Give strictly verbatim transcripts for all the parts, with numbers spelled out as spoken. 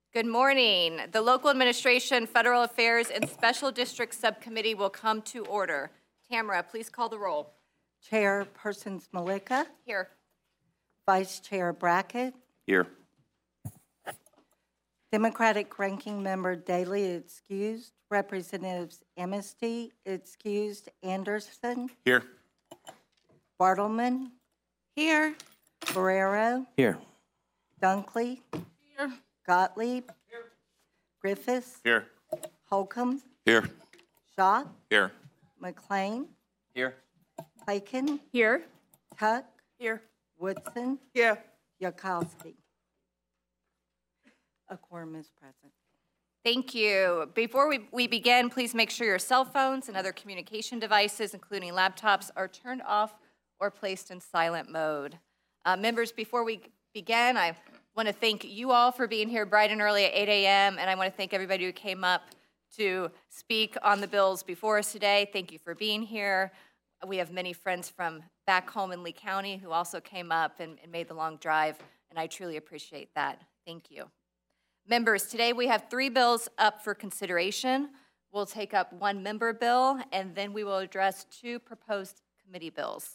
Good morning. The Local Administration, Federal Affairs, and Special District Subcommittee will come to order. Tamara, please call the roll. Chairpersons Malika. Here. Vice Chair Brackett. Here. Democratic Ranking Member Daly excused. Representatives Amnesty excused. Anderson. Here. Bartleman. Here. Barrero. Here. Dunkley. Here. Gottlieb. Here. Griffiths. Here. Holcomb. Here. Shaw. Here. McLean. Here. Lakin. Here. Tuck. Here. Woodson. Here. Yakowski. A quorum is present. Thank you. Before we, we begin, please make sure your cell phones and other communication devices, including laptops, are turned off or placed in silent mode. Uh, members, before we begin, I want to thank you all for being here bright and early at eight a m, and I want to thank everybody who came up to speak on the bills before us today. Thank you for being here. We have many friends from back home in Lee County who also came up and, and made the long drive, and I truly appreciate that. Thank you. Members, today we have three bills up for consideration. We'll take up one member bill, and then we will address two proposed committee bills.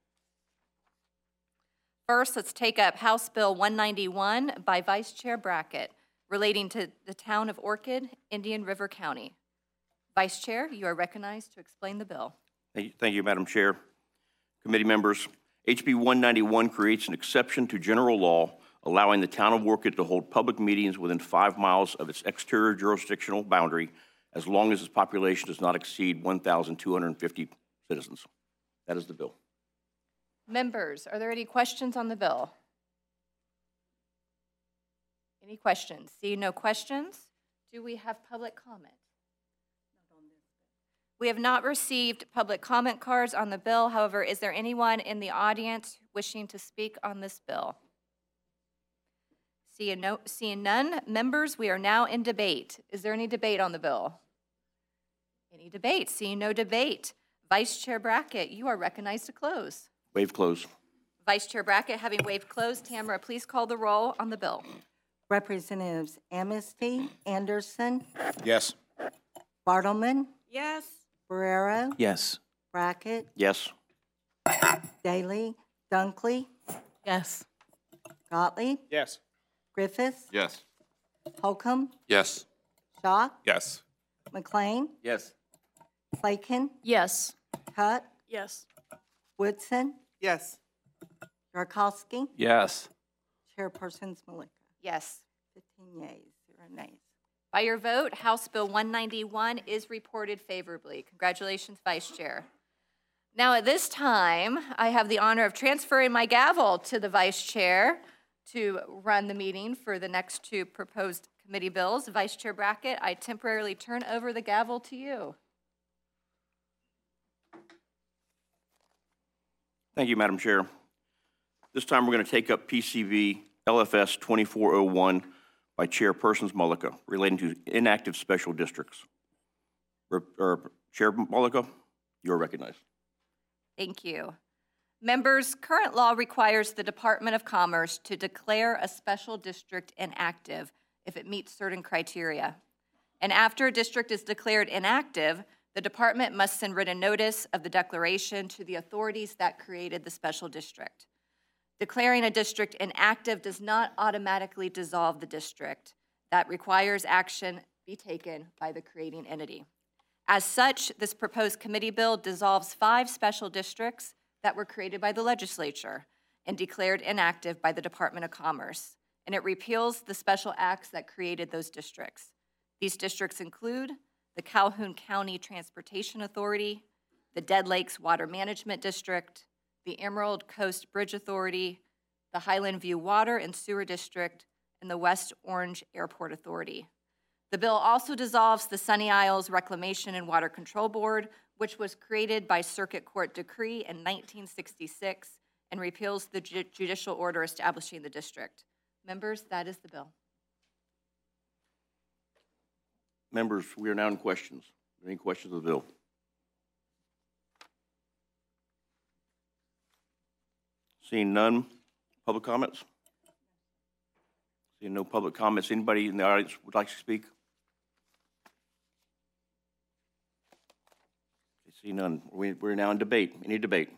First, let's take up House Bill one ninety-one by Vice Chair Brackett, relating to the town of Orchid, Indian River County. Vice Chair, you are recognized to explain the bill. Thank you, thank you, Madam Chair. Committee members, H B one ninety-one creates an exception to general law allowing the town of Orchid to hold public meetings within five miles of its exterior jurisdictional boundary as long as its population does not exceed one thousand two hundred fifty citizens. That is the bill. Members, are there any questions on the bill? Any questions? See no questions. Do we have public comment? We have not received public comment cards on the bill. However, is there anyone in the audience wishing to speak on this bill? Seeing, no, seeing none, members, we are now in debate. Is there any debate on the bill? Any debate? Seeing no debate. Vice Chair Brackett, you are recognized to close. Waive close. Vice Chair Brackett, having waived close, Tamara, please call the roll on the bill. Representatives Amnesty, Anderson, Yes. Bartleman, Yes. Barrero, Yes. Brackett, Yes. Daly, Dunkley, Yes. Gottlieb, Yes. Griffiths, Yes. Holcomb, Yes. Shaw, Yes. McLean, Yes. Lakin, Yes. Tuck, Yes. Woodson, Yes. Yarkowski, Yes. Chairpersons Malika. Yes. fifteen yeas, zero nays. By your vote, House Bill one ninety-one is reported favorably. Congratulations, Vice Chair. Now at this time, I have the honor of transferring my gavel to the Vice Chair to run the meeting for the next two proposed committee bills. Vice Chair Brackett, I temporarily turn over the gavel to you. Thank you, Madam Chair. This time we're going to take up P C V L F S twenty-four oh one by Chairpersons Mullica relating to inactive special districts. Rep, er, Chair Mullica, you are recognized. Thank you. Members, current law requires the Department of Commerce to declare a special district inactive if it meets certain criteria. And after a district is declared inactive, the department must send written notice of the declaration to the authorities that created the special district. Declaring a district inactive does not automatically dissolve the district. That requires action be taken by the creating entity. As such, this proposed committee bill dissolves five special districts that were created by the legislature and declared inactive by the Department of Commerce, and it repeals the special acts that created those districts. These districts include the Calhoun County Transportation Authority, the Dead Lakes Water Management District, the Emerald Coast Bridge Authority, the Highland View Water and Sewer District, and the West Orange Airport Authority. The bill also dissolves the Sunny Isles Reclamation and Water Control Board, which was created by Circuit Court decree in nineteen sixty-six, and repeals the ju- judicial order establishing the district. Members, that is the bill. Members, we are now in questions. Any questions of the bill? Seeing none, public comments? Seeing no public comments, anybody in the audience would like to speak? I see none. We- We're now in debate. Any debate?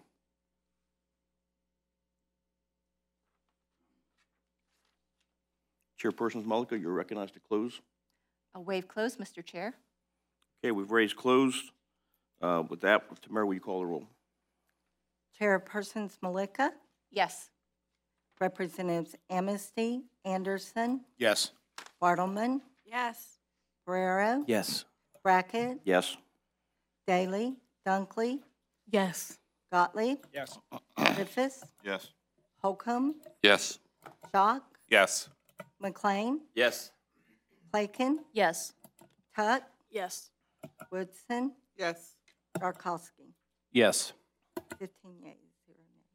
Chairperson Mullica, you're recognized to close. I'll waive close, Mister Chair. Okay, we've raised closed. Uh, With that, Tamara, will you call the roll? Chairpersons Malika, Yes. Representatives Amnesty, Anderson, Yes. Bartleman, Yes. Guerrero, Yes. Brackett, Yes. Daly, Dunkley, Yes. Gottlieb, Yes. Griffiths, Yes. Holcomb, Yes. Schock, Yes. McLean, Yes. Clayton, Yes. Tuck, Yes. Woodson, Yes. Yarkowski. Yes. Fifteen yeas, zero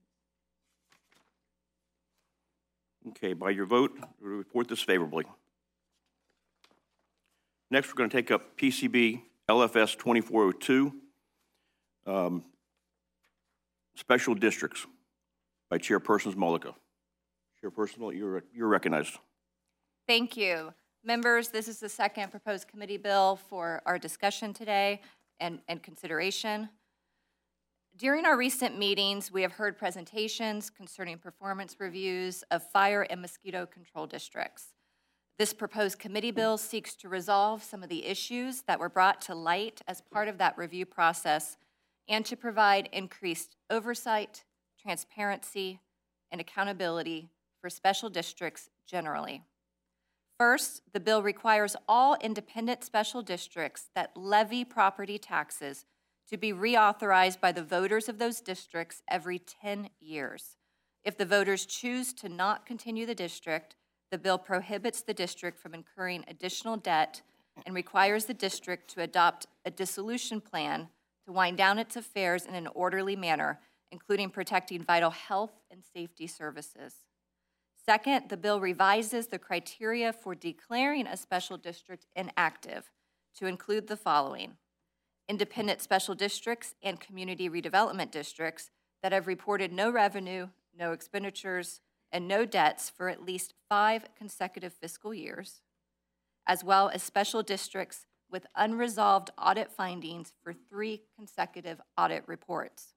nays. Okay, by your vote, we report this favorably. Next, we're going to take up P C B L F S twenty-four oh two, um, Special Districts by Chairpersons Mullica. Chairperson Mullica, you're, you're recognized. Thank you. Members, this is the second proposed committee bill for our discussion today and, and consideration. During our recent meetings, we have heard presentations concerning performance reviews of fire and mosquito control districts. This proposed committee bill seeks to resolve some of the issues that were brought to light as part of that review process and to provide increased oversight, transparency, and accountability for special districts generally. First, the bill requires all independent special districts that levy property taxes to be reauthorized by the voters of those districts every ten years. If the voters choose to not continue the district, the bill prohibits the district from incurring additional debt and requires the district to adopt a dissolution plan to wind down its affairs in an orderly manner, including protecting vital health and safety services. Second, the bill revises the criteria for declaring a special district inactive to include the following: independent special districts and community redevelopment districts that have reported no revenue, no expenditures, and no debts for at least five consecutive fiscal years, as well as special districts with unresolved audit findings for three consecutive audit reports.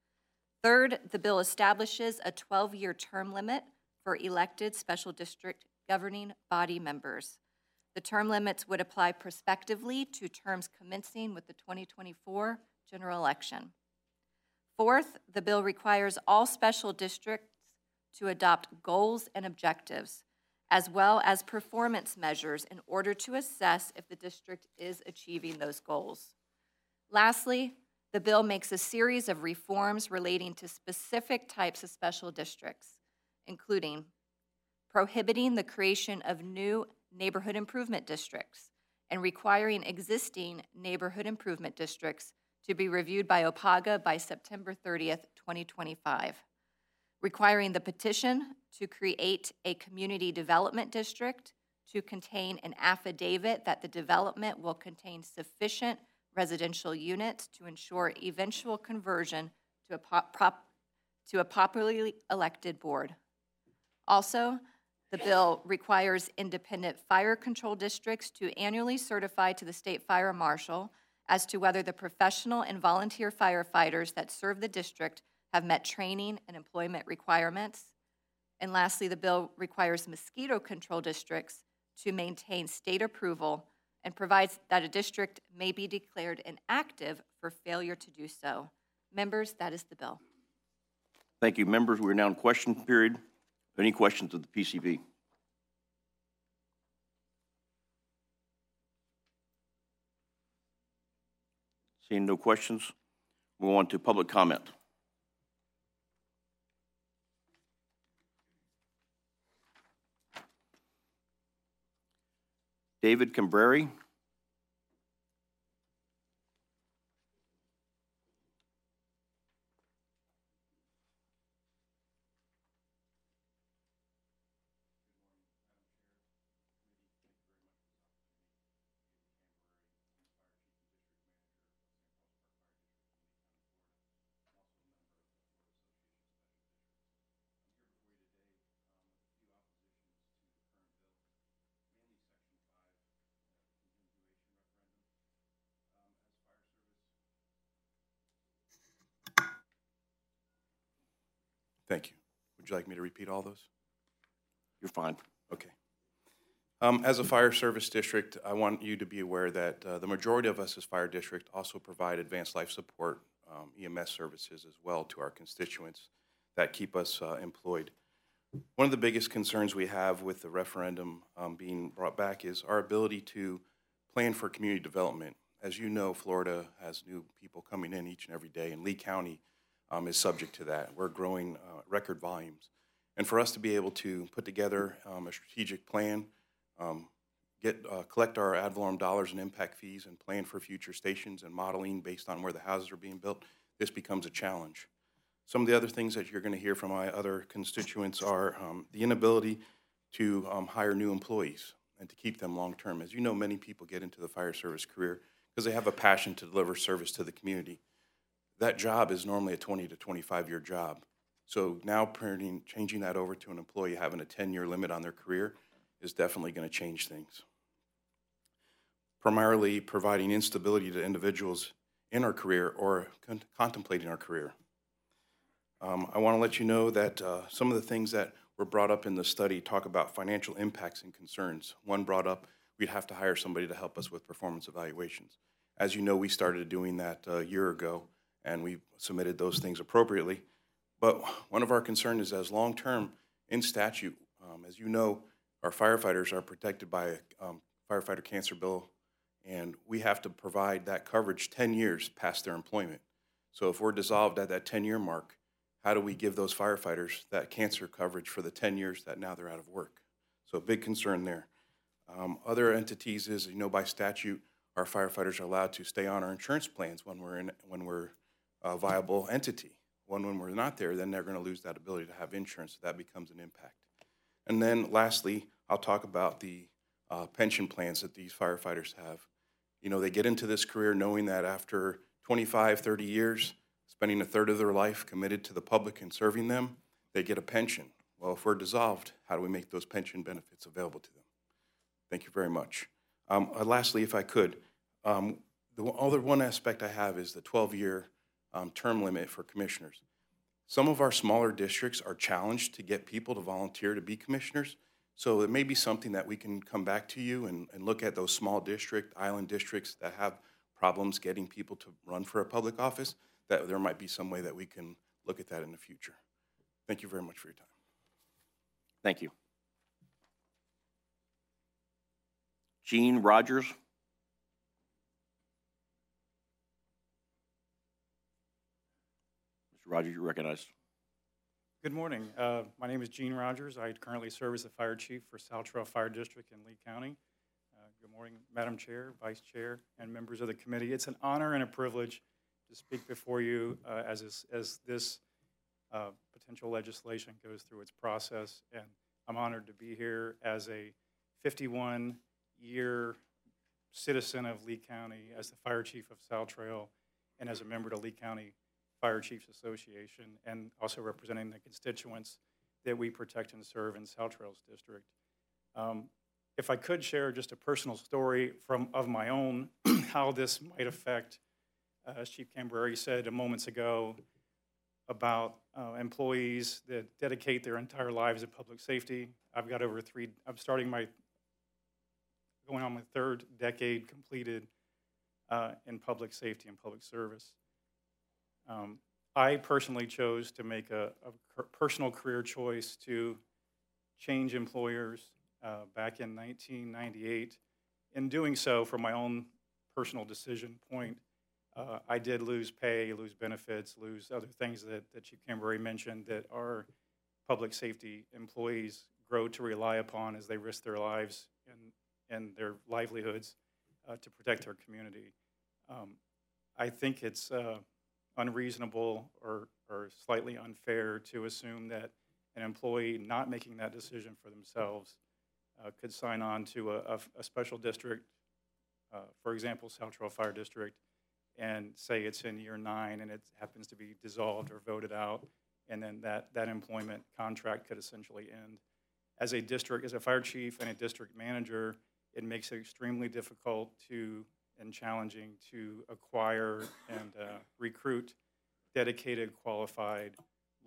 Third, the bill establishes a twelve-year term limit for elected special district governing body members. The term limits would apply prospectively to terms commencing with the twenty twenty-four general election. Fourth, the bill requires all special districts to adopt goals and objectives, as well as performance measures in order to assess if the district is achieving those goals. Lastly, the bill makes a series of reforms relating to specific types of special districts, including prohibiting the creation of new neighborhood improvement districts and requiring existing neighborhood improvement districts to be reviewed by O P A G A by September thirtieth, twenty twenty-five, requiring the petition to create a community development district to contain an affidavit that the development will contain sufficient residential units to ensure eventual conversion to a, pop, prop, to a popularly elected board. Also, the bill requires independent fire control districts to annually certify to the state fire marshal as to whether the professional and volunteer firefighters that serve the district have met training and employment requirements. And lastly, the bill requires mosquito control districts to maintain state approval and provides that a district may be declared inactive for failure to do so. Members, that is the bill. Thank you. Members, we're now in question period. Any questions of the P C B? Seeing no questions, move on to public comment. David Cambreri. Thank you. Would you like me to repeat all those? You're fine. Okay. Um, as a fire service district, I want you to be aware that uh, the majority of us as fire district also provide advanced life support, um, E M S services as well to our constituents that keep us uh, employed. One of the biggest concerns we have with the referendum um, being brought back is our ability to plan for community development. As you know, Florida has new people coming in each and every day, and Lee County um, is subject to that. We're growing uh, record volumes. And for us to be able to put together um, a strategic plan, um, get uh, collect our ad valorem dollars and impact fees and plan for future stations and modeling based on where the houses are being built, this becomes a challenge. Some of the other things that you're going to hear from my other constituents are um, the inability to um, hire new employees and to keep them long-term. As you know, many people get into the fire service career because they have a passion to deliver service to the community. That job is normally a twenty to twenty-five year job. So now printing, changing that over to an employee having a ten year limit on their career is definitely going to change things. Primarily providing instability to individuals in our career or con contemplating our career. Um, I want to let you know that uh, some of the things that were brought up in the study talk about financial impacts and concerns. One brought up we'd have to hire somebody to help us with performance evaluations. As you know, we started doing that a year ago, and we submitted those things appropriately. But one of our concerns is as long-term in statute, um, as you know, our firefighters are protected by a um, firefighter cancer bill, and we have to provide that coverage ten years past their employment. So if we're dissolved at that ten year mark, how do we give those firefighters that cancer coverage for the ten years that now they're out of work? So a big concern there. Um, other entities is, you know, by statute, our firefighters are allowed to stay on our insurance plans when we're in, when we're a viable entity. When, when we're not there, then they're going to lose that ability to have insurance, so that becomes an impact. And then lastly, I'll talk about the uh, pension plans that these firefighters have. You know, they get into this career knowing that after twenty-five, thirty years, spending a third of their life committed to the public and serving them, they get a pension. Well, if we're dissolved, how do we make those pension benefits available to them? Thank you very much. Um, uh, lastly, if I could, um, the other one aspect I have is the twelve year um, term limit for commissioners. Some of our smaller districts are challenged to get people to volunteer to be commissioners, so it may be something that we can come back to you and, and look at those small district, island districts that have problems getting people to run for a public office, that there might be some way that we can look at that in the future. Thank you very much for your time. Thank you. Gene Rogers. Mister Rogers, you're recognized. Good morning. Uh, my name is Gene Rogers. I currently serve as the fire chief for South Trail Fire District in Lee County. Uh, good morning, Madam Chair, Vice Chair, and members of the committee. It's an honor and a privilege to speak before you uh, as this, as this uh, potential legislation goes through its process. And I'm honored to be here as a fifty-one year citizen of Lee County, as the fire chief of South Trail, and as a member of the Lee County Fire Chiefs Association, and also representing the constituents that we protect and serve in South Trail's district. Um, if I could share just a personal story from of my own, how this might affect, uh, as Chief Cambereri said a moments ago, about uh, employees that dedicate their entire lives to public safety. I've got over three, I'm starting my, going on my third decade completed uh, in public safety and public service. Um, I personally chose to make a, a personal career choice to change employers uh, back in nineteen ninety-eight. In doing so, for my own personal decision point, uh, I did lose pay, lose benefits, lose other things that, that Chief Cambereri mentioned that our public safety employees grow to rely upon as they risk their lives and, and their livelihoods uh, to protect our community. Um, I think it's uh, unreasonable or, or slightly unfair to assume that an employee not making that decision for themselves uh, could sign on to a, a, a special district, uh, for example, South Trail Fire District, and say it's in year nine and it happens to be dissolved or voted out, and then that, that employment contract could essentially end. As a district, as a fire chief and a district manager, it makes it extremely difficult to and challenging to acquire and uh, recruit dedicated, qualified,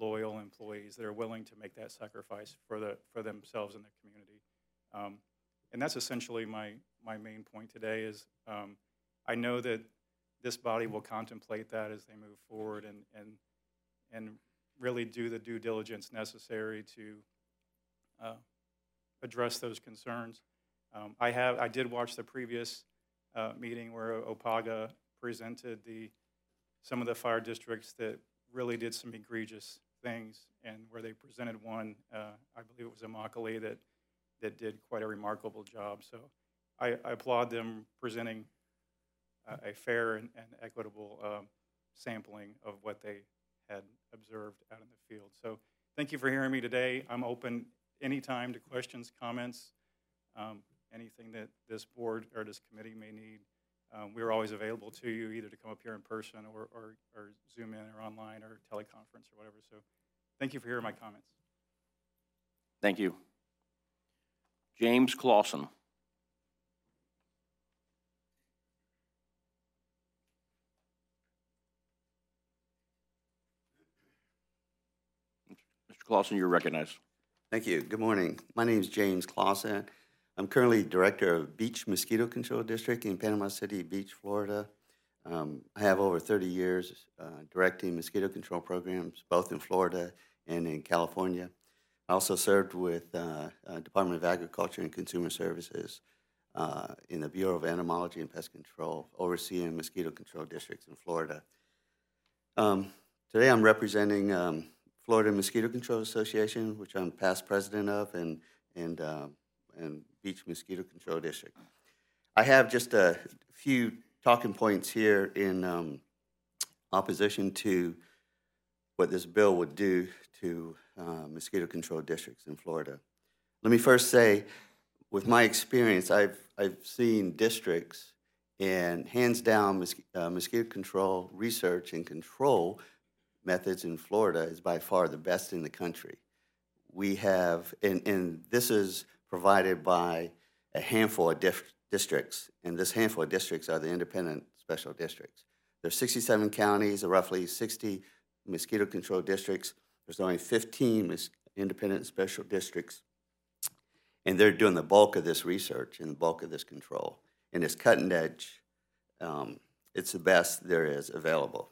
loyal employees that are willing to make that sacrifice for the for themselves and the community. Um, and that's essentially my my main point today. Is um, I know that this body will contemplate that as they move forward and and and really do the due diligence necessary to uh, address those concerns. Um, I have I did watch the previous uh, meeting where O P A G A presented the some of the fire districts that really did some egregious things, and where they presented one, uh, I believe it was Immokalee, that that did quite a remarkable job. So I, I applaud them presenting a, a fair and, and equitable um, sampling of what they had observed out in the field. So thank you for hearing me today. I'm open anytime to questions, comments, um, anything that this board or this committee may need. Um, we're always available to you, either to come up here in person or, or, or Zoom in or online or teleconference or whatever. So thank you for hearing my comments. Thank you. James Clausen. Mister Clausen, you're recognized. Thank you. Good morning. My name is James Clausen. I'm currently Director of Beach Mosquito Control District in Panama City Beach, Florida. Um, I have over thirty years uh, directing mosquito control programs, both in Florida and in California. I also served with uh, uh, Department of Agriculture and Consumer Services uh, in the Bureau of Entomology and Pest Control, overseeing mosquito control districts in Florida. Um, today I'm representing um, Florida Mosquito Control Association, which I'm past president of, and and uh, and Beach Mosquito Control District. I have just a few talking points here in um, opposition to what this bill would do to uh, mosquito control districts in Florida. Let me first say, with my experience, I've I've seen districts, and hands down, mos uh, mosquito control research and control methods in Florida is by far the best in the country. We have, and, and this is provided by a handful of dif districts, and this handful of districts are the independent special districts. There's sixty-seven counties, roughly sixty mosquito control districts. There's only fifteen independent special districts, and they're doing the bulk of this research and the bulk of this control. And it's cutting edge. Um, it's the best there is available.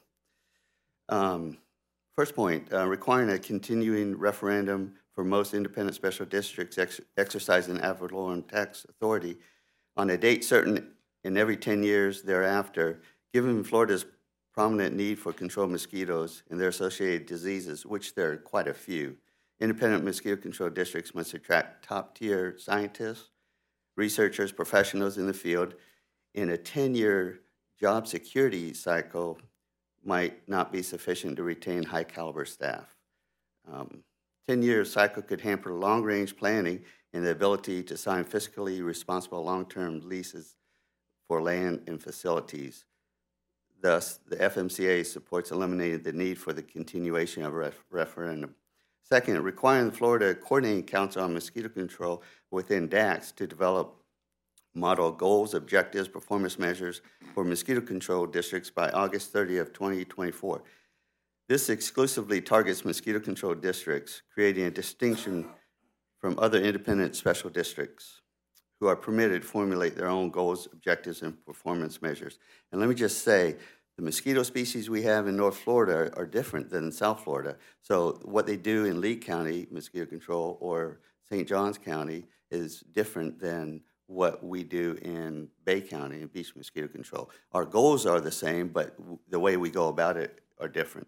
Um, first point, uh, requiring a continuing referendum for most independent special districts ex exercising ad valorem tax authority on a date certain in every ten years thereafter, given Florida's prominent need for controlled mosquitoes and their associated diseases, which there are quite a few. Independent mosquito control districts must attract top-tier scientists, researchers, professionals in the field, and a ten-year job security cycle might not be sufficient to retain high-caliber staff. Um, ten-year cycle could hamper long-range planning and the ability to sign fiscally responsible long-term leases for land and facilities. Thus, the F M C A supports eliminating the need for the continuation of a ref referendum. Second, requiring the Florida Coordinating Council on Mosquito Control within D A C to develop model goals, objectives, performance measures for mosquito control districts by August thirtieth, twenty twenty-four. This exclusively targets mosquito control districts, creating a distinction from other independent special districts who are permitted to formulate their own goals, objectives, and performance measures. And let me just say, the mosquito species we have in North Florida are, are different than in South Florida. So what they do in Lee County, mosquito control, or Saint Johns County is different than what we do in Bay County in beach mosquito control. Our goals are the same, but the way we go about it are different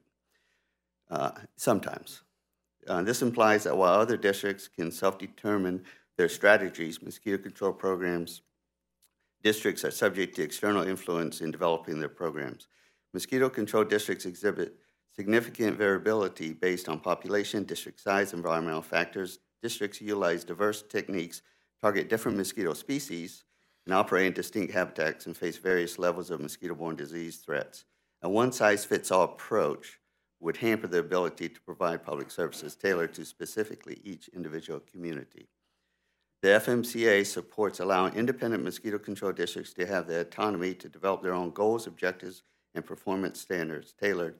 uh, sometimes. Uh, this implies that while other districts can self-determine their strategies, mosquito control programs, districts are subject to external influence in developing their programs. Mosquito control districts exhibit significant variability based on population, district size, environmental factors. Districts utilize diverse techniques, target different mosquito species, and operate in distinct habitats and face various levels of mosquito-borne disease threats. A one-size-fits-all approach would hamper the ability to provide public services tailored to specifically each individual community. The F M C A supports allowing independent mosquito control districts to have the autonomy to develop their own goals, objectives, and performance standards tailored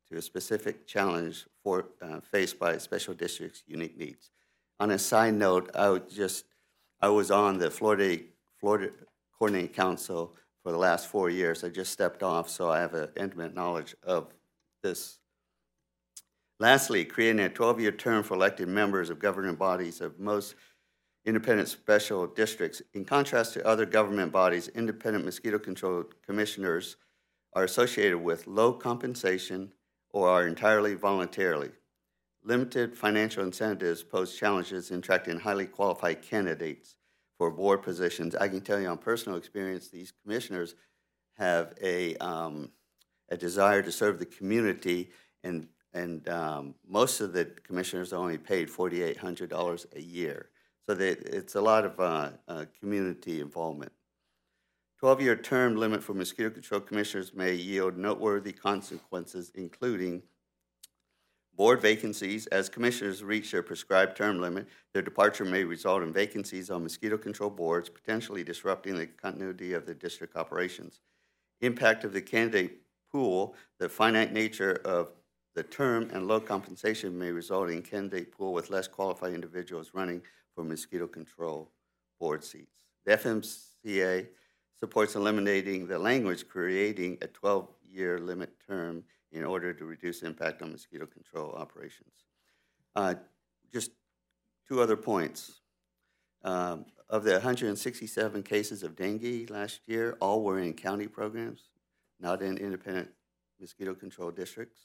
to a specific challenge for, uh, faced by special districts' unique needs. On a side note, I would just, I was on the Florida, Florida Coordinating Council for the last four years. I just stepped off, so I have an intimate knowledge of this. Lastly, creating a twelve-year term for elected members of governing bodies of most independent special districts. In contrast to other government bodies, independent mosquito control commissioners are associated with low compensation or are entirely voluntarily. Limited financial incentives pose challenges in attracting highly qualified candidates for board positions. I can tell you on personal experience, these commissioners have a, um, a desire to serve the community, and, and um, most of the commissioners are only paid four thousand eight hundred dollars a year. So they, it's a lot of uh, uh, community involvement. twelve-year term limit for mosquito control commissioners may yield noteworthy consequences, including board vacancies. As commissioners reach their prescribed term limit, their departure may result in vacancies on mosquito control boards, potentially disrupting the continuity of the district operations. Impact of the candidate pool, the finite nature of the term and low compensation may result in candidate pool with less qualified individuals running for mosquito control board seats. The F M C A supports eliminating the language creating a twelve-year limit term in order to reduce impact on mosquito control operations. Uh, just two other points. Um, of the one hundred sixty-seven cases of dengue last year, all were in county programs, not in independent mosquito control districts.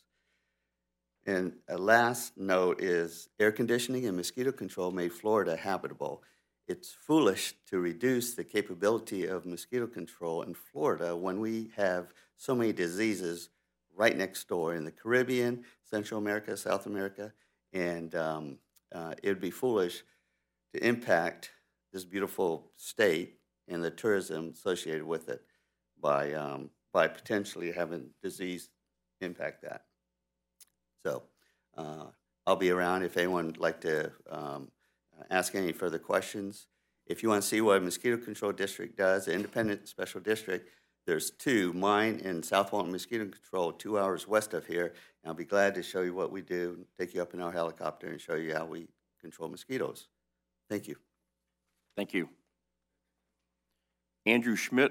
And a last note is air conditioning and mosquito control made Florida habitable. It's foolish to reduce the capability of mosquito control in Florida when we have so many diseases right next door in the Caribbean, Central America, South America, and um, uh, it would be foolish to impact this beautiful state and the tourism associated with it by, um, by potentially having disease impact that. So uh, I'll be around if anyone would like to um, ask any further questions. If you want to see what a mosquito control district does, an independent special district, there's two, mine and South Walton Mosquito Control, two hours west of here. And I'll be glad to show you what we do, take you up in our helicopter and show you how we control mosquitoes. Thank you. Thank you. Andrew Schmidt.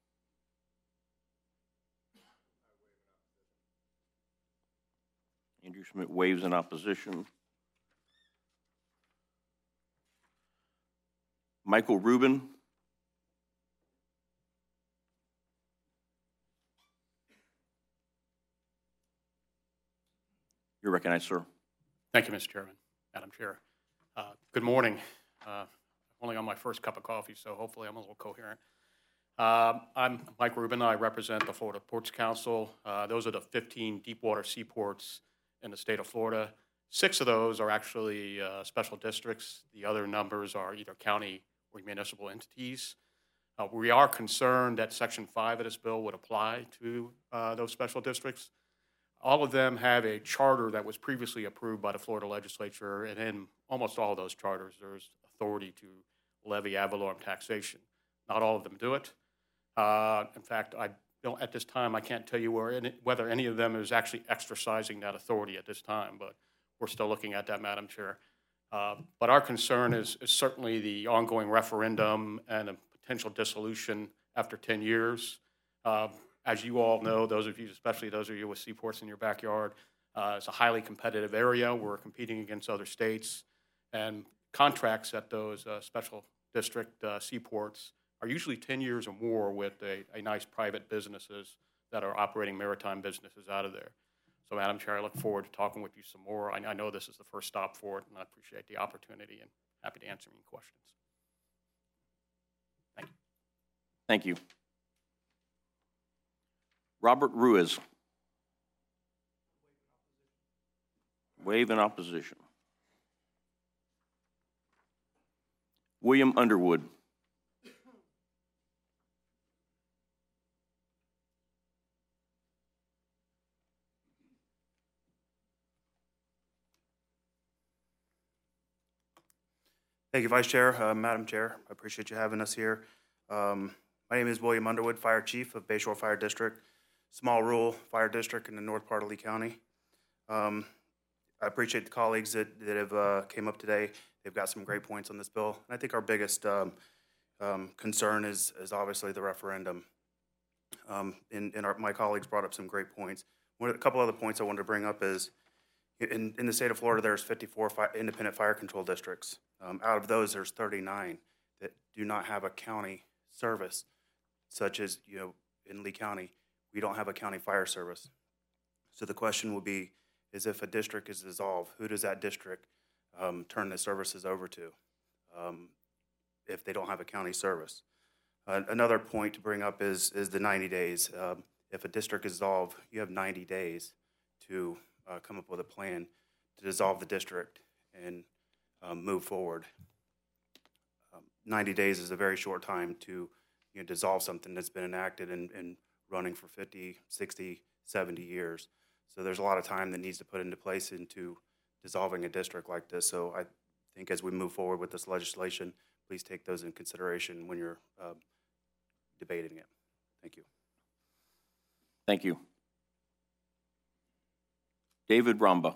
Andrew Schmidt waves in opposition. Michael Rubin. You're recognized, sir. Thank you, Mister Chairman, Madam Chair. Uh, good morning. Uh, only on my first cup of coffee, so hopefully I'm a little coherent. Uh, I'm Mike Rubin. I represent the Florida Ports Council. Uh, those are the fifteen deepwater seaports in the state of Florida. Six of those are actually uh, special districts. The other numbers are either county or municipal entities. Uh, we are concerned that Section five of this bill would apply to uh, those special districts. All of them have a charter that was previously approved by the Florida legislature, and in almost all of those charters, there's authority to levy ad valorem taxation. Not all of them do it. Uh, in fact, I don't, at this time, I can't tell you where any, whether any of them is actually exercising that authority at this time, but we're still looking at that, Madam Chair. Uh, but our concern is, is certainly the ongoing referendum and a potential dissolution after ten years. Uh, As you all know, those of you, especially those of you with seaports in your backyard, uh, it's a highly competitive area. We're competing against other states, and contracts at those uh, special district uh, seaports are usually ten years or more with a, a nice private businesses that are operating maritime businesses out of there. So, Madam Chair, I look forward to talking with you some more. I, I know this is the first stop for it, and I appreciate the opportunity and happy to answer any questions. Thank you. Thank you. Robert Ruiz. Wave in opposition. William Underwood. Thank you, Vice Chair, uh, Madam Chair. I appreciate you having us here. Um, my name is William Underwood, Fire Chief of Bayshore Fire District, small rural fire district in the north part of Lee County. Um, I appreciate the colleagues that, that have uh, came up today. They've got some great points on this bill. And I think our biggest um, um, concern is, is obviously the referendum. Um, and and our, my colleagues brought up some great points. One, a couple other points I wanted to bring up is, in, in the state of Florida, there's fifty-four fi- independent fire control districts. Um, out of those, there's thirty-nine that do not have a county service, such as, you know, in Lee County, we don't have a county fire service. So the question will be, is if a district is dissolved, who does that district um, turn the services over to um, if they don't have a county service? Uh, another point to bring up is, is the ninety days. Um, if a district is dissolved, you have ninety days to uh, come up with a plan to dissolve the district and um, move forward. Um, ninety days is a very short time to, you know, dissolve something that's been enacted and, and running for fifty, sixty, seventy years. So there's a lot of time that needs to put into place into dissolving a district like this. So I think as we move forward with this legislation, please take those in consideration when you're uh, debating it. Thank you. Thank you. David Ramba.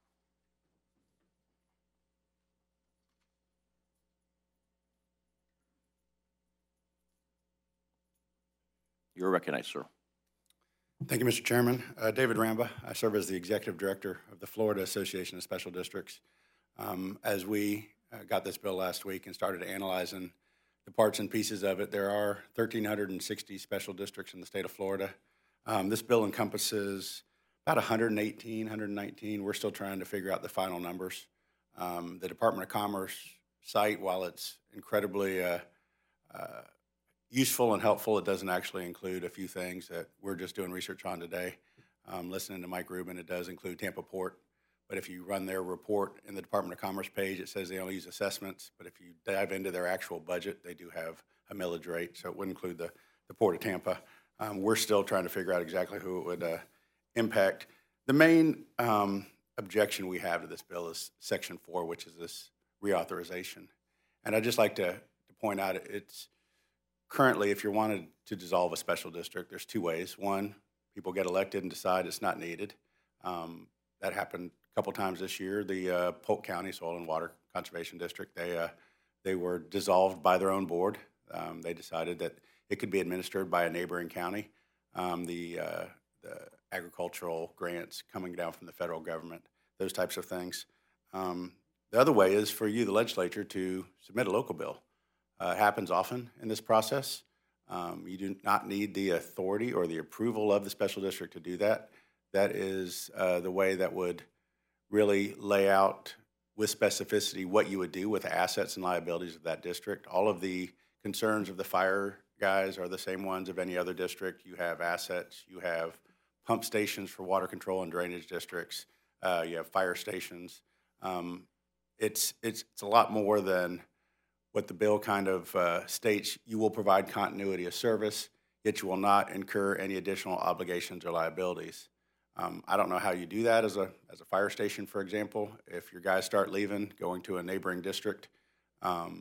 You're recognized, sir. Thank you, Mister Chairman. Uh, David Ramba. I serve as the Executive Director of the Florida Association of Special Districts. Um, as we uh, got this bill last week and started analyzing the parts and pieces of it, there are one thousand three hundred sixty special districts in the state of Florida. Um, this bill encompasses about one hundred eighteen, one hundred nineteen. We're still trying to figure out the final numbers. Um, the Department of Commerce site, while it's incredibly uh, uh, useful and helpful, it doesn't actually include a few things that we're just doing research on today. Um, listening to Mike Rubin, it does include Tampa Port. But if you run their report in the Department of Commerce page, it says they only use assessments. But if you dive into their actual budget, they do have a millage rate, so it would include the, the Port of Tampa. Um, we're still trying to figure out exactly who it would uh, impact. The main um, objection we have to this bill is Section four, which is this reauthorization. And I'd just like to, to point out it's currently, if you wanted to dissolve a special district, there's two ways. One, people get elected and decide it's not needed. Um, that happened a couple times this year. The uh, Polk County Soil and Water Conservation District, they uh, they were dissolved by their own board. Um, they decided that it could be administered by a neighboring county. Um, the, uh, the agricultural grants coming down from the federal government, those types of things. Um, the other way is for you, the legislature, to submit a local bill. Uh, it happens often in this process. Um, you do not need the authority or the approval of the special district to do that. That is uh, the way that would really lay out with specificity what you would do with the assets and liabilities of that district. All of the concerns of the fire guys are the same ones of any other district. You have assets, you have pump stations for water control and drainage districts, uh, you have fire stations. Um, it's, it's, it's a lot more than what the bill kind of uh, states. You will provide continuity of service, yet you will not incur any additional obligations or liabilities. Um, I don't know how you do that as a as a fire station, for example. If your guys start leaving, going to a neighboring district, um,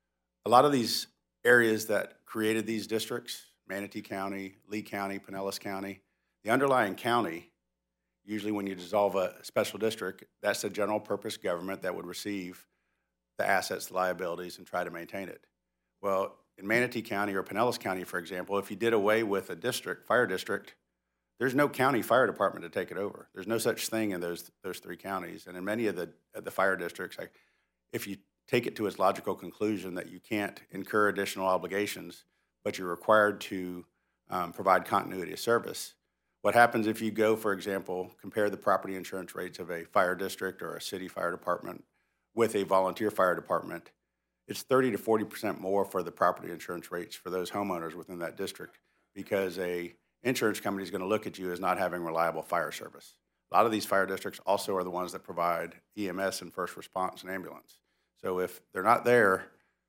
a lot of these areas that created these districts, Manatee County, Lee County, Pinellas County, the underlying county, usually when you dissolve a special district, that's the general purpose government that would receive the assets, the liabilities, and try to maintain it. Well, in Manatee County or Pinellas County, for example, if you did away with a district, fire district, there's no county fire department to take it over. There's no such thing in those those three counties. And in many of the of the fire districts, like, if you take it to its logical conclusion that you can't incur additional obligations, but you're required to um, provide continuity of service, what happens if you go, for example, compare the property insurance rates of a fire district or a city fire department with a volunteer fire department? It's thirty to forty percent more for the property insurance rates for those homeowners within that district, because a insurance company is going to look at you as not having reliable fire service. A lot of these fire districts also are the ones that provide E M S and first response and ambulance. So if they're not there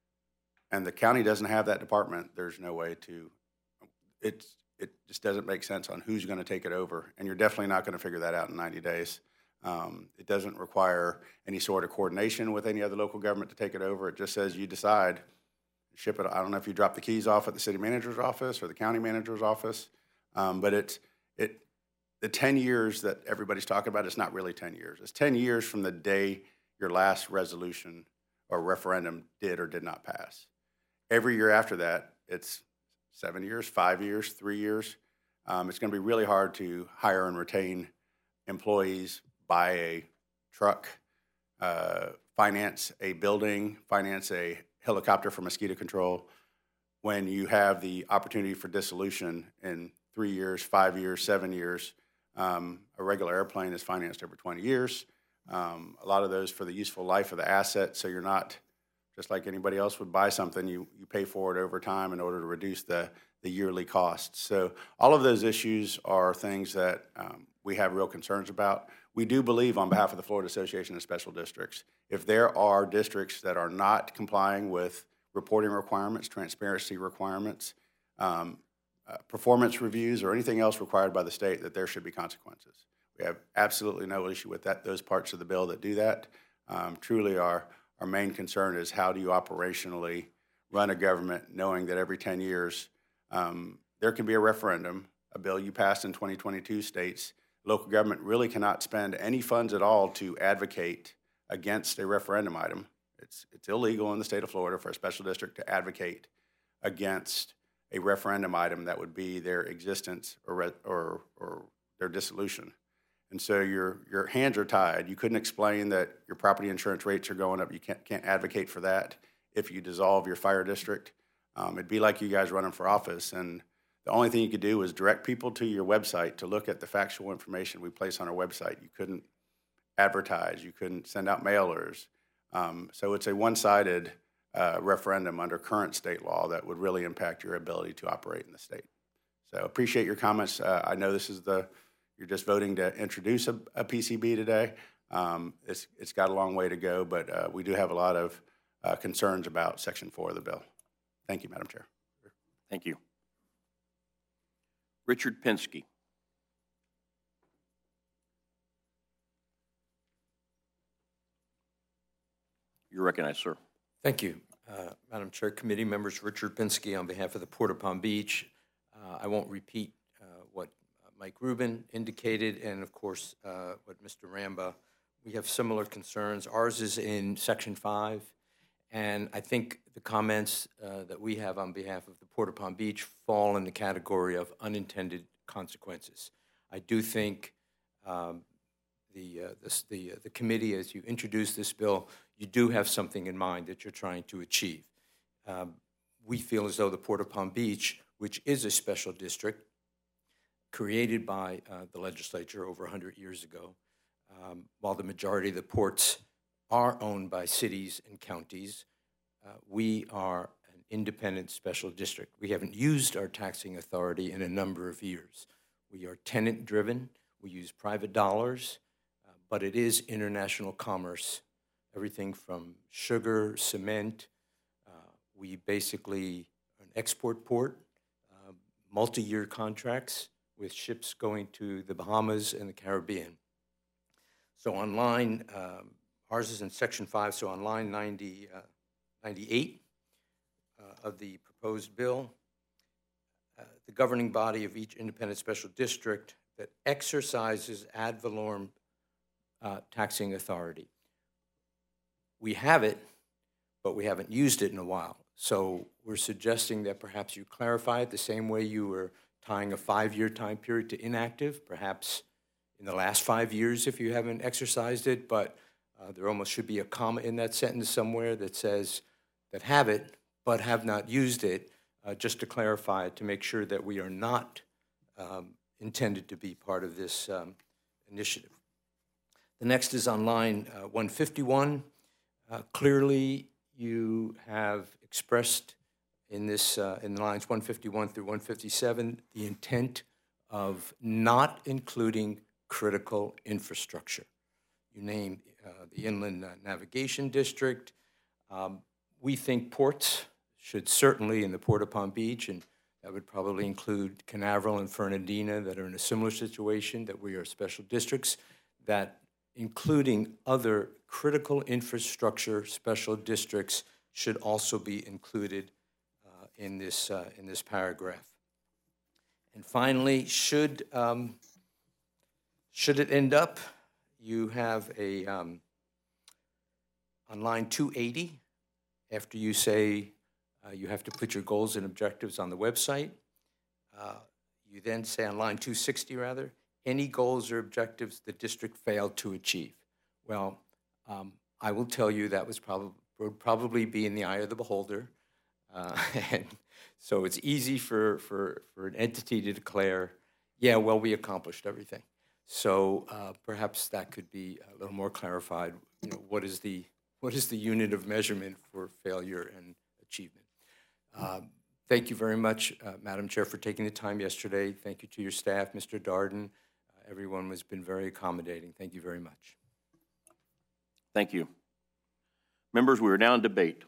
and the county doesn't have that department, there's no way to, it's, it just doesn't make sense on who's going to take it over. And you're definitely not going to figure that out in ninety days. Um, it doesn't require any sort of coordination with any other local government to take it over. It just says you decide, ship it. I don't know if you drop the keys off at the city manager's office or the county manager's office. Um, but it's, it, the ten years that everybody's talking about, it's not really ten years. It's ten years from the day your last resolution or referendum did or did not pass. Every year after that, it's seven years, five years, three years. Um, it's going to be really hard to hire and retain employees, buy a truck, uh, finance a building, finance a helicopter for mosquito control, when you have the opportunity for dissolution in three years, five years, seven years. Um, a regular airplane is financed over twenty years. Um, a lot of those for the useful life of the asset, so you're not, just like anybody else would buy something, you, you pay for it over time in order to reduce the, the yearly costs. So all of those issues are things that um, we have real concerns about. We do believe, on behalf of the Florida Association of Special Districts, if there are districts that are not complying with reporting requirements, transparency requirements, um, uh, performance reviews, or anything else required by the state, that there should be consequences. We have absolutely no issue with that, those parts of the bill that do that. Um, truly, our, our main concern is how do you operationally run a government knowing that every ten years um, there can be a referendum. A bill you passed in twenty twenty-two states local government really cannot spend any funds at all to advocate against a referendum item. It's, it's illegal in the state of Florida for a special district to advocate against a referendum item that would be their existence or, re, or, or their dissolution. And so your, your hands are tied. You couldn't explain that your property insurance rates are going up. You can't, can't advocate for that if you dissolve your fire district. Um, it'd be like you guys running for office, and the only thing you could do was direct people to your website to look at the factual information we place on our website. You couldn't advertise. You couldn't send out mailers. Um, so it's a one-sided uh, referendum under current state law that would really impact your ability to operate in the state. So appreciate your comments. Uh, I know this is the, you're just voting to introduce a, a P C B today. Um, it's, it's got a long way to go, but uh, we do have a lot of uh, concerns about Section four of the bill. Thank you, Madam Chair. Thank you. Richard Pinsky. You're recognized, sir. Thank you, uh, Madam Chair, committee members. Richard Pinsky on behalf of the Port of Palm Beach. Uh, I won't repeat uh, what Mike Rubin indicated, and of course uh, what Mister Ramba. We have similar concerns. Ours is in Section five, and I think the comments uh, that we have on behalf of the Port of Palm Beach fall in the category of unintended consequences. I do think um, the, uh, this, the, uh, the committee, as you introduce this bill, you do have something in mind that you're trying to achieve. Um, we feel as though the Port of Palm Beach, which is a special district created by uh, the legislature over one hundred years ago, um, while the majority of the ports are owned by cities and counties, uh, we are an independent special district. We haven't used our taxing authority in a number of years. We are tenant-driven. We use private dollars, uh, but it is international commerce. Everything from sugar, cement. Uh, we basically are an export port, uh, multi-year contracts with ships going to the Bahamas and the Caribbean. So on line, um, ours is in Section five, so on line ninety, uh, ninety-eight uh, of the proposed bill, uh, the governing body of each independent special district that exercises ad valorem uh, taxing authority. We have it, but we haven't used it in a while. So we're suggesting that perhaps you clarify it the same way you were tying a five-year time period to inactive, perhaps in the last five years if you haven't exercised it, but uh, there almost should be a comma in that sentence somewhere that says that have it, but have not used it, uh, just to clarify it, to make sure that we are not um, intended to be part of this um, initiative. The next is on line uh, one fifty-one. Uh, clearly, you have expressed in this, uh, in lines one fifty-one through one fifty-seven, the intent of not including critical infrastructure. You named uh, the Inland uh, Navigation District. Um, we think ports should certainly, in the Port of Palm Beach, and that would probably include Canaveral and Fernandina that are in a similar situation, that we are special districts, that including other critical infrastructure special districts should also be included uh, in this uh, in this paragraph. And finally, should um, should it end up, you have a, um, on line two eighty, after you say uh, you have to put your goals and objectives on the website, uh, you then say on line two sixty, rather, any goals or objectives the district failed to achieve. Well, um, I will tell you that was probably would probably be in the eye of the beholder. Uh, and so it's easy for, for, for an entity to declare, yeah, well, we accomplished everything. So uh, perhaps that could be a little more clarified. You know, what is the what is the unit of measurement for failure and achievement? Um, thank you very much, uh, Madam Chair, for taking the time yesterday. Thank you to your staff, Mister Darden. Uh, everyone has been very accommodating. Thank you very much. Thank you. Members, we are now in debate.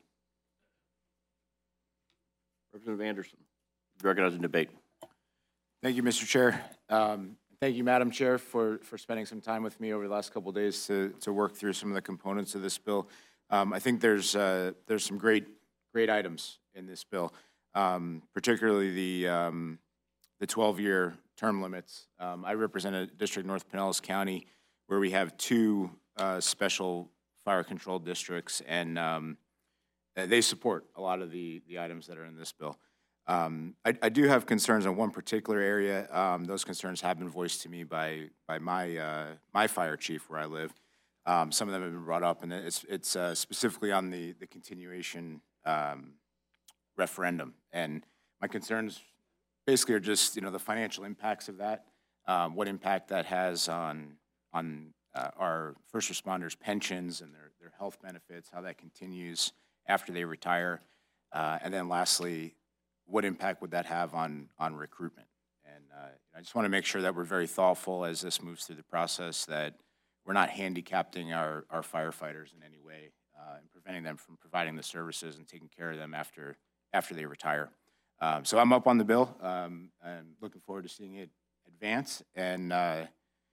Representative Anderson, recognized in debate. Thank you, Mister Chair. Um, thank you, Madam Chair, for, for spending some time with me over the last couple of days to, to work through some of the components of this bill. Um, I think there's uh, there's some great great items in this bill, um, particularly the um, the twelve-year term limits. Um, I represent a district, North Pinellas County, where we have two uh, special fire control districts, and um, they support a lot of the, the items that are in this bill. Um, I, I do have concerns on one particular area. Um, those concerns have been voiced to me by by my uh, my fire chief where I live. Um, some of them have been brought up, and it's it's uh, specifically on the the continuation um, referendum. And my concerns basically are just you know the financial impacts of that, um, what impact that has on on uh, our first responders' pensions and their their health benefits, how that continues after they retire, uh, and then lastly, what impact would that have on on recruitment? And uh, I just want to make sure that we're very thoughtful as this moves through the process, that we're not handicapping our, our firefighters in any way uh, and preventing them from providing the services and taking care of them after after they retire. Um, so I'm up on the bill. Um, I'm looking forward to seeing it advance, and uh,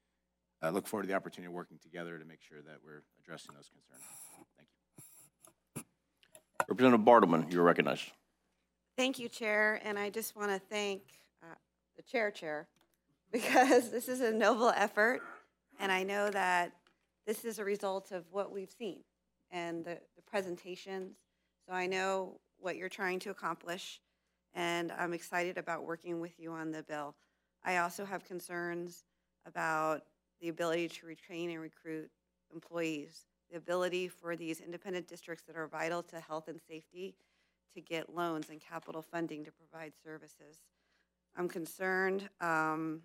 I look forward to the opportunity of working together to make sure that we're addressing those concerns. Thank you. Representative Bartleman, you're recognized. Thank you, Chair, and I just want to thank uh, the Chair Chair because this is a noble effort, and I know that this is a result of what we've seen and the, the presentations, so I know what you're trying to accomplish, and I'm excited about working with you on the bill. I also have concerns about the ability to retrain and recruit employees, the ability for these independent districts that are vital to health and safety to get loans and capital funding to provide services. I'm concerned, um,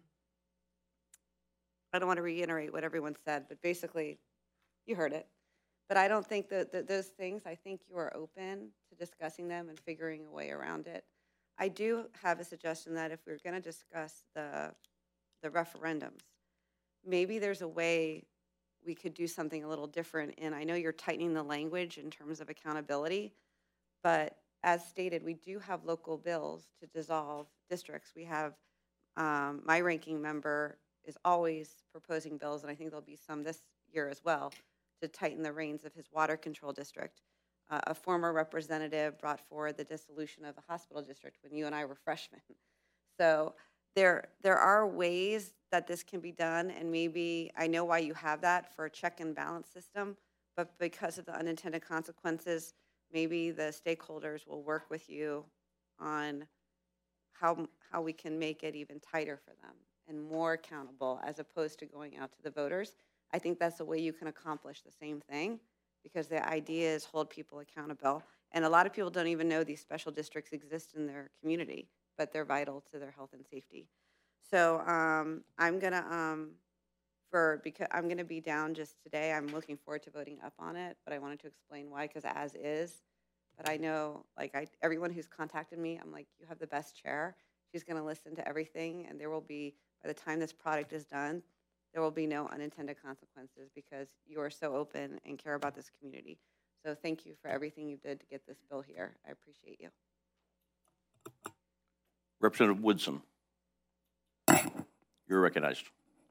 I don't want to reiterate what everyone said, but basically, you heard it. But I don't think that, that those things, I think you are open to discussing them and figuring a way around it. I do have a suggestion that if we're going to discuss the, the referendums, maybe there's a way we could do something a little different. And I know you're tightening the language in terms of accountability, but as stated, we do have local bills to dissolve districts. We have, um, my ranking member is always proposing bills, and I think there'll be some this year as well, to tighten the reins of his water control district. Uh, a former representative brought forward the dissolution of a hospital district when you and I were freshmen. So there, there are ways that this can be done, and maybe I know why you have that for a check and balance system, but because of the unintended consequences, maybe the stakeholders will work with you on how, how we can make it even tighter for them and more accountable as opposed to going out to the voters. I think that's the way you can accomplish the same thing, because the idea is hold people accountable. And a lot of people don't even know these special districts exist in their community, but they're vital to their health and safety. So um, I'm gonna, um, for because I'm gonna be down just today. I'm looking forward to voting up on it, but I wanted to explain why, because as is. But I know, like I, everyone who's contacted me, I'm like, you have the best chair. She's gonna listen to everything, and there will be, by the time this product is done, there will be no unintended consequences because you are so open and care about this community. So thank you for everything you did to get this bill here. I appreciate you. Representative Woodson, you're recognized.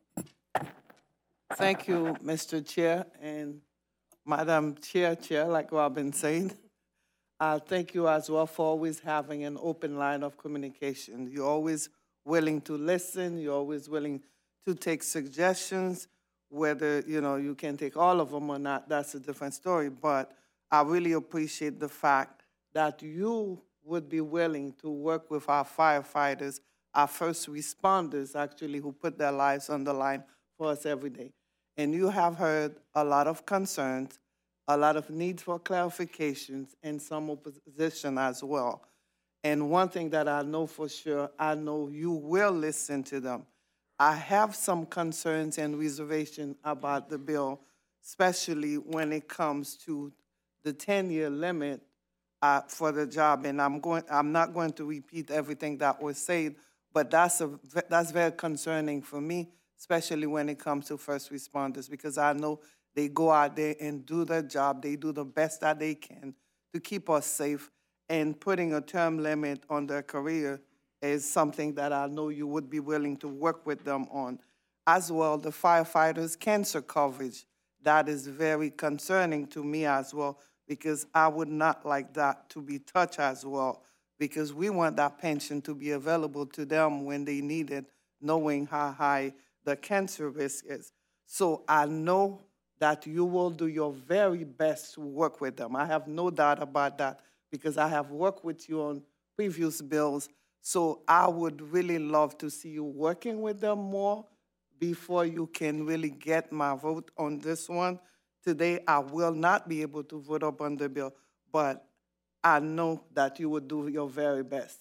Thank you, Mister Chair and Madam Chair, Chair, like Robin said. Uh, thank you as well for always having an open line of communication. You're always willing to listen. You're always willing to take suggestions. Whether, you know, you can take all of them or not, that's a different story. But I really appreciate the fact that you would be willing to work with our firefighters, our first responders, actually, who put their lives on the line for us every day. And you have heard a lot of concerns, a lot of needs for clarifications, and some opposition as well. And one thing that I know for sure, I know you will listen to them. I have some concerns and reservation about the bill, especially when it comes to the ten-year limit uh, for the job. And I'm going, I'm not going to repeat everything that was said, but that's a that's very concerning for me, especially when it comes to first responders, because I know they go out there and do their job. They do the best that they can to keep us safe. And putting a term limit on their career is something that I know you would be willing to work with them on. As well, the firefighters' cancer coverage, that is very concerning to me as well, because I would not like that to be touched as well, because we want that pension to be available to them when they need it, knowing how high the cancer risk is. So I know that you will do your very best to work with them. I have no doubt about that, because I have worked with you on previous bills. So I would really love to see you working with them more before you can really get my vote on this one. Today, I will not be able to vote up on the bill, but I know that you will do your very best.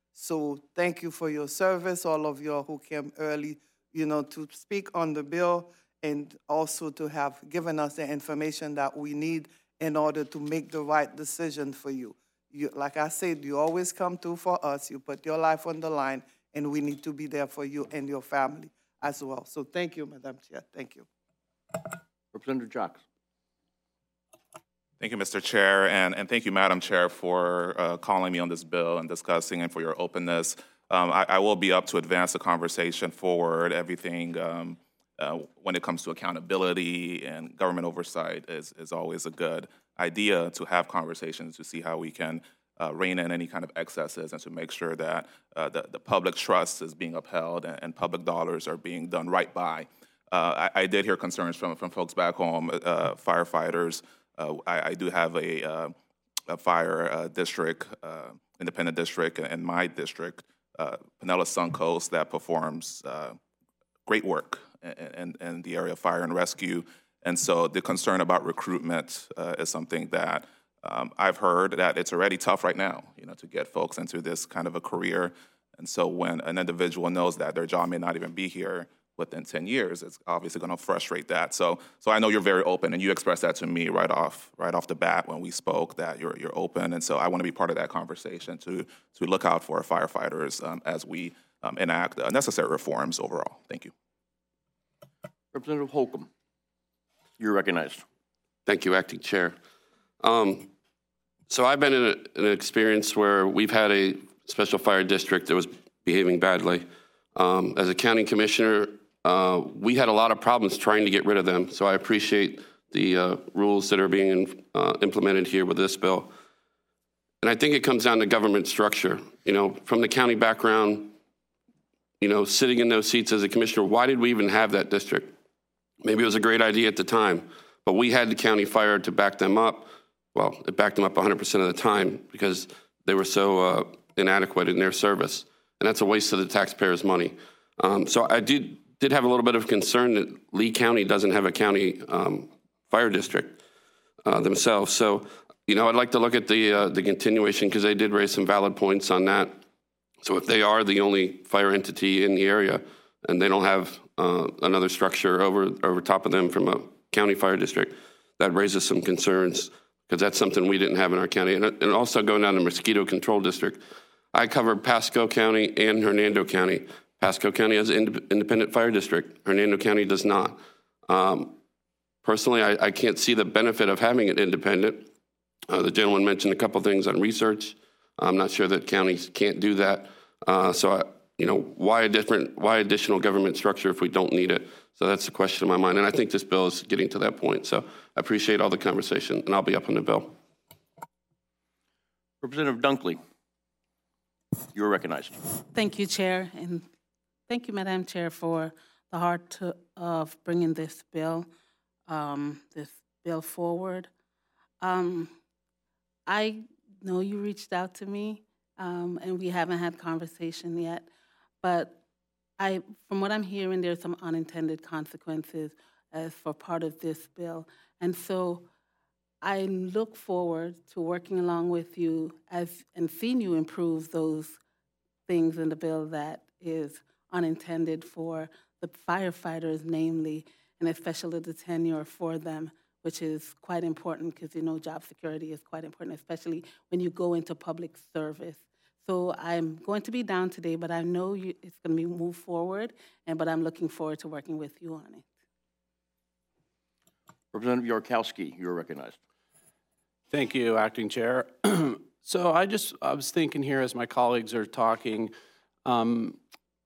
So thank you for your service, all of you who came early, you know, to speak on the bill and also to have given us the information that we need in order to make the right decision for you. You, like I said, you always come through for us. You put your life on the line, and we need to be there for you and your family as well. So thank you, Madam Chair. Thank you. Representative Jacques. Thank you, Mister Chair, and, and thank you, Madam Chair, for uh, calling me on this bill and discussing, and for your openness. Um, I, I will be up to advance the conversation forward. Everything um, uh, when it comes to accountability and government oversight is, is always a good idea to have conversations to see how we can uh, rein in any kind of excesses and to make sure that uh, the, the public trust is being upheld and, and public dollars are being done right by. Uh, I, I did hear concerns from, from folks back home, uh, firefighters. Uh, I, I do have a, uh, a fire uh, district, uh, independent district in my district, uh, Pinellas Suncoast, that performs uh, great work in, in, in the area of fire and rescue. And so the concern about recruitment uh, is something that um, I've heard that it's already tough right now, you know, to get folks into this kind of a career. And so when an individual knows that their job may not even be here within ten years, it's obviously going to frustrate that. So, so I know you're very open, and you expressed that to me right off, right off the bat when we spoke, that you're you're open. And so I want to be part of that conversation to to look out for our firefighters um, as we um, enact uh, necessary reforms overall. Thank you. Representative Holcomb, you're recognized. Thank you, Acting Chair. Um, so I've been in, a, in an experience where we've had a special fire district that was behaving badly. Um, as a county commissioner, uh, we had a lot of problems trying to get rid of them. So I appreciate the uh, rules that are being uh, implemented here with this bill. And I think it comes down to government structure. You know, from the county background, you know, sitting in those seats as a commissioner, why did we even have that district? Maybe it was a great idea at the time, but we had the county fire to back them up. Well, it backed them up one hundred percent of the time because they were so uh, inadequate in their service. And that's a waste of the taxpayers' money. Um, so I did, did have a little bit of concern that Lee County doesn't have a county um, fire district uh, themselves. So, you know, I'd like to look at the, uh, the continuation because they did raise some valid points on that. So if they are the only fire entity in the area and they don't have uh, another structure over, over top of them from a county fire district, that raises some concerns because that's something we didn't have in our county. And, and also going down to mosquito control district, I covered Pasco County and Hernando County. Pasco County has an ind- independent fire district. Hernando County does not. Um, personally, I, I can't see the benefit of having it independent. Uh, the gentleman mentioned a couple things on research. I'm not sure that counties can't do that. Uh, so, I, you know, why a different, why additional government structure if we don't need it? So that's the question in my mind. And I think this bill is getting to that point. So I appreciate all the conversation, and I'll be up on the bill. Representative Dunkley, you're recognized. Thank you, Chair, and thank you, Madam Chair, for the heart to, of bringing this bill, um, this bill forward. Um, I know you reached out to me, um, and we haven't had conversation yet, but I, from what I'm hearing, there's some unintended consequences as for part of this bill. And so I look forward to working along with you as and seeing you improve those things in the bill that is unintended for the firefighters, namely, and especially the tenure for them, which is quite important because, you know, job security is quite important, especially when you go into public service. So I'm going to be down today, but I know you, it's going to be moved forward, and but I'm looking forward to working with you on it. Representative Yarkowski, you're recognized. Thank you, Acting Chair. So I just, I was thinking here as my colleagues are talking, um,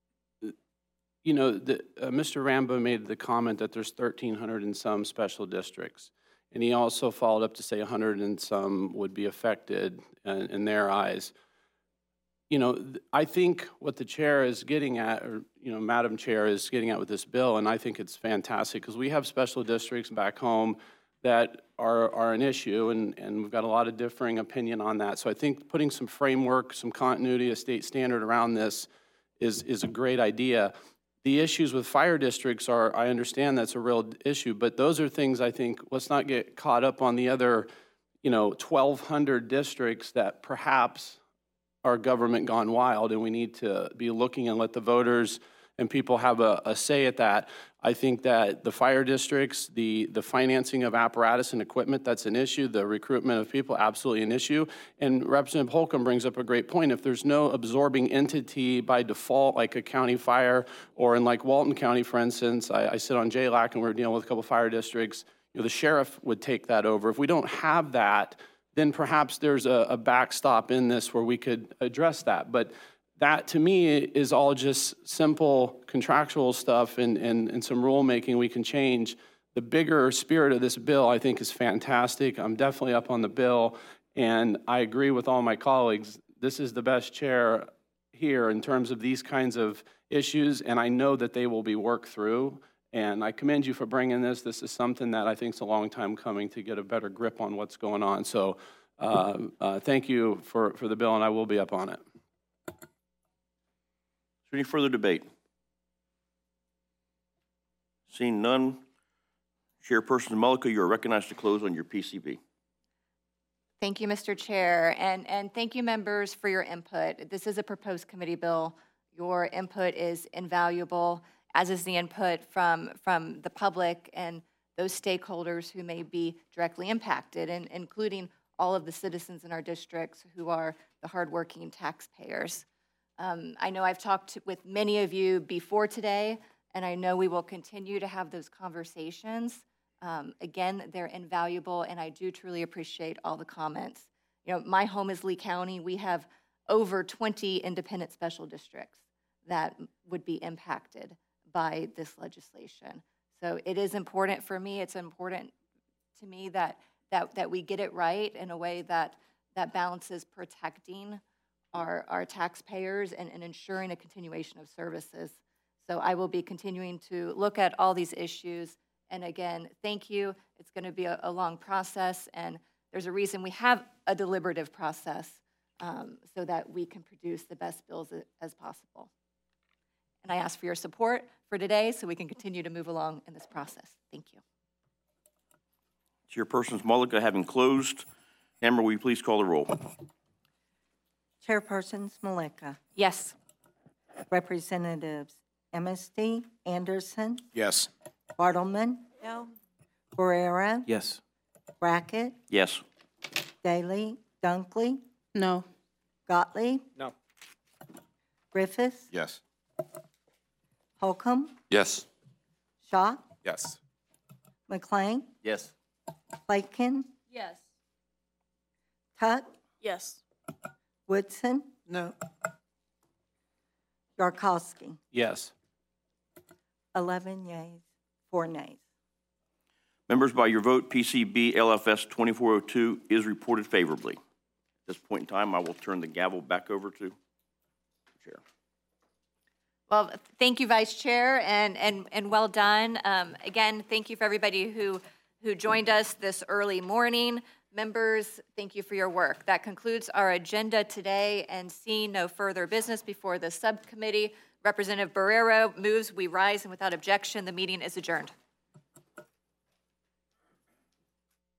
you know, the, uh, Mister Rambo made the comment that there's thirteen hundred and some special districts. And he also followed up to say one hundred and some would be affected in, in their eyes. You know, th- I think what the chair is getting at, or, you know, Madam Chair is getting at with this bill, and I think it's fantastic because we have special districts back home that are, are an issue, and, and we've got a lot of differing opinion on that. So I think putting some framework, some continuity, a state standard around this is, is a great idea. The issues with fire districts are, I understand that's a real issue, but those are things I think, let's not get caught up on the other, you know, twelve hundred districts that perhaps are government gone wild, and we need to be looking and let the voters and people have a, a say at that. I think that the fire districts, the, the financing of apparatus and equipment, that's an issue. The recruitment of people, absolutely an issue. And Representative Holcomb brings up a great point. If there's no absorbing entity by default, like a county fire, or in like Walton County, for instance, I, I sit on J LAC and we're dealing with a couple fire districts, you know, the sheriff would take that over. If we don't have that, then perhaps there's a, a backstop in this where we could address that. But that, to me, is all just simple contractual stuff and, and, and some rulemaking we can change. The bigger spirit of this bill, I think, is fantastic. I'm definitely up on the bill, and I agree with all my colleagues. This is the best chair here in terms of these kinds of issues, and I know that they will be worked through. And I commend you for bringing this. This is something that I think is a long time coming to get a better grip on what's going on. So uh, uh, thank you for, for the bill, and I will be up on it. Is there any further debate? Seeing none, Chairperson Mullica, you are recognized to close on your P C B. Thank you, Mister Chair, and, and thank you, members, for your input. This is a proposed committee bill. Your input is invaluable, as is the input from, from the public and those stakeholders who may be directly impacted, and including all of the citizens in our districts who are the hardworking taxpayers. Um, I know I've talked with many of you before today, and I know we will continue to have those conversations. Um, again, they're invaluable, and I do truly appreciate all the comments. You know, my home is Lee County. We have over twenty independent special districts that would be impacted by this legislation. So it is important for me. It's important to me that that that we get it right in a way that that balances protecting our our taxpayers and, and ensuring a continuation of services. So I will be continuing to look at all these issues. And again, thank you. It's going to be a, a long process, and there's a reason we have a deliberative process um, so that we can produce the best bills as possible. And I ask for your support for today so we can continue to move along in this process. Thank you. Chairpersons Mullica having closed, Amber, will you please call the roll? Chairpersons Maleka, Yes. Representatives Amnesty, Anderson, Yes. Bartleman, No. Barrera, Yes. Brackett, Yes. Daly, Dunkley, No. Gottlieb, No. Griffiths, Yes. Holcomb, Yes. Shaw, Yes. McLean, Yes. Lakin, Yes. Tuck, Yes. Woodson, No. Yarkowski. Yes. eleven yeas, four nays. Members, by your vote, P C B L F S twenty-four oh two is reported favorably. At this point in time, I will turn the gavel back over to the Chair. Well, thank you, Vice Chair, and, and, and well done. Um, again, thank you for everybody who, who joined us this early morning. Members, thank you for your work. That concludes our agenda today, and seeing no further business before the subcommittee, Representative Barrero moves we rise, and without objection, the meeting is adjourned.